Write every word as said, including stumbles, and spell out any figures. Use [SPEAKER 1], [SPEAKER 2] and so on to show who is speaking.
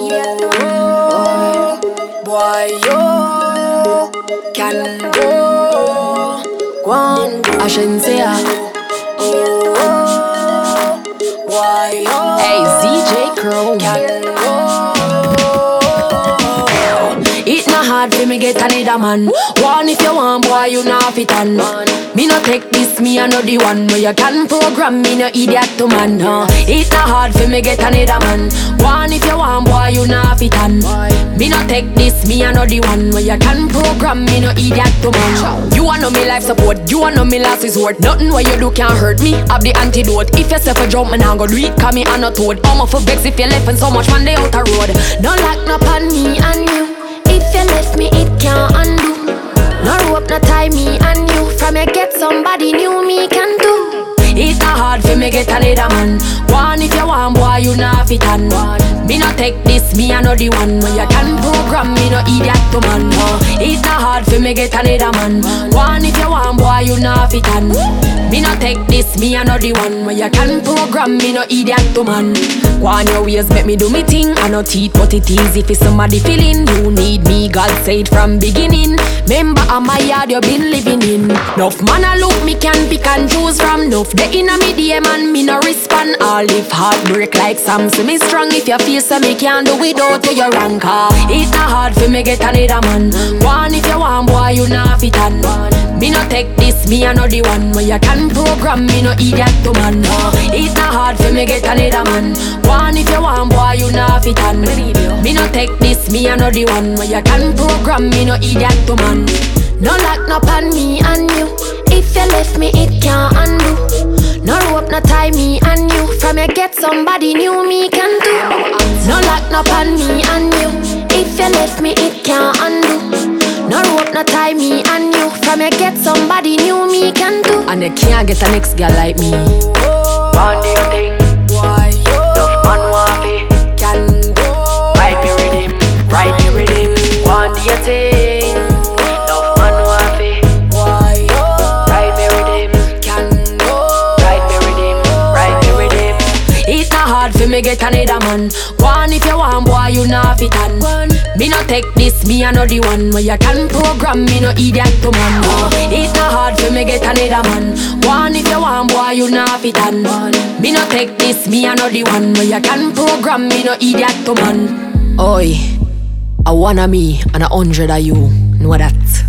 [SPEAKER 1] Oh, boy, you can go, go on, go. I shouldn't say ah. Oh, boy, you
[SPEAKER 2] Hey, Z J Crow
[SPEAKER 1] can go.
[SPEAKER 2] It not hard for me get another man. One if you want, boy, you not fit on. Me no take this, me I know the one where you can program me, no idiot to man. Huh? It not hard for me get another man. One if you want, boy, you not fit on. Me no take this, me I know the one where you can program me, no idiot to man. You want know me life support, you want know me last resort. Nothing what you do can hurt me, have the antidote. If you say for jump, man, I go do it, cause me I not toad. I'm off for vex if you left and so much man they out the road. No lock no pan me and you. If you left me, it can't undo. No rope, no tie me and you. From you get somebody new, me can do. It's not hard for me get another man. One if you want, boy, you not fit on. Me no take this, me I know the one where you can program me, no idiot to man. No. It's not hard for me get another man. One if you want, boy, you not fit on. Me no take this, me I know the one where you can program me, no idiot to man. Go on your ways, make me do me thing. I no teeth, but it is if it's somebody feeling. You need me, God said from beginning. Remember I'm my yard you been living in. Nuff man a look me can pick and choose from. Nuff the inna me D M and me no respond. All if heartbreak like Sam, so me strong. If you feel so me can't do without you, you rank. It's not hard for me get another man. One if you want, boy, you not fit on. Me no take this, me I know the one where you can program me, no idiot to man. It's not hard for me get another man. One if you want, boy, you not fit on. Me no take this, me I know the one where you can program me, no idiot to man. No lock no pan me and you. If you left me, it can't undo. No rope, no tie me and you. From you get somebody new, me can do. No lock no pan me and you. If you left me, it can't undo. No rope, no tie me and you. From you get somebody new, me can do. And you can't get a next girl like me.
[SPEAKER 1] On the thing, why you
[SPEAKER 2] Man want me,
[SPEAKER 1] can go.
[SPEAKER 2] ride me with him, ride me with him. Want the thing, no man want me,
[SPEAKER 1] Why you
[SPEAKER 2] ride me with him,
[SPEAKER 1] can go.
[SPEAKER 2] ride me with him, ride me with him. It's not hard for me get another man. One if you want, boy, you not fit on. Me no take this, me I know the one where you can program me, no idiot to man. No. It's not hard for me get another man. One if you want, boy, you not fit on. Me no take this, me I know the one where you can program me, no idiot to man. Oi, I wanna me and a hundred of you. Know that.